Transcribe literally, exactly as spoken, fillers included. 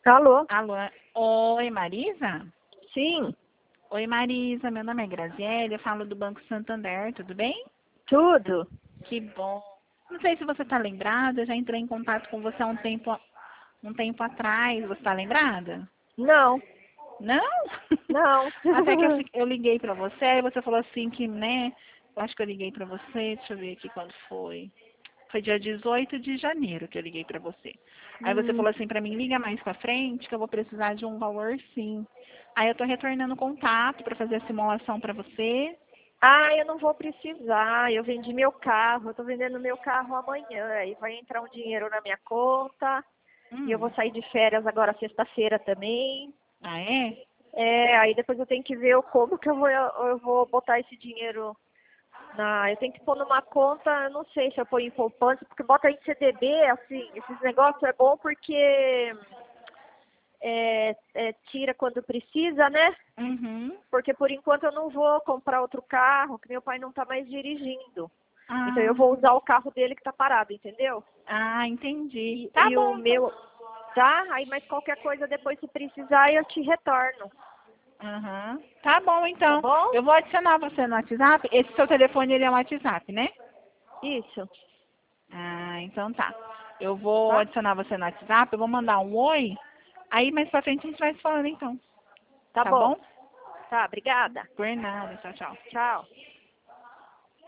Alô? Alô? Oi, Marisa? Sim, Oi, Marisa. Meu nome é Graziele, eu falo do Banco Santander, tudo bem? tudo? Que bom. Não sei se você está lembrada, eu já entrei em contato com você há um tempo, um tempo atrás. Você está lembrada? Não, Não? não. Até que eu, fi- eu liguei para você e você falou assim que, né? Eu acho que eu liguei para você, deixa eu ver aqui quando foi. Foi dia dezoito de janeiro que eu liguei para você. Aí você Hum. falou assim para mim, liga mais pra frente que eu vou precisar de um valor sim. Aí eu tô retornando o contato para fazer a simulação para você. Ah, eu não vou precisar. Eu vendi meu carro. Eu tô vendendo meu carro amanhã. Aí vai entrar um dinheiro na minha conta. E eu vou Hum. sair de férias agora sexta-feira também. Ah, é? É, aí depois eu tenho que ver o como que eu vou, eu vou botar esse dinheiro na. Eu tenho que pôr numa conta, eu não sei se eu ponho em poupança, porque bota em C D B, assim, esses negócios é bom porque é, é, tira quando precisa, né? Uhum. Porque por enquanto eu não vou comprar outro carro, que meu pai não está mais dirigindo. Então eu Ah, vou usar o carro dele que está parado, entendeu? ah, entendi. E, Tá e o bom, então. meu, tá? Aí, mas qualquer coisa depois, se precisar, eu te retorno, Aham. Tá bom, tá então. bom? Eu vou adicionar você no WhatsApp. Esse seu telefone, ele é um WhatsApp, né? Isso, Ah, então tá. Eu vou tá? adicionar você no WhatsApp, eu vou mandar um oi. Aí mais pra frente a gente vai se falando então. Tá Tá bom? bom. Tá, obrigada. Por nada. Tchau, tchau. Tchau.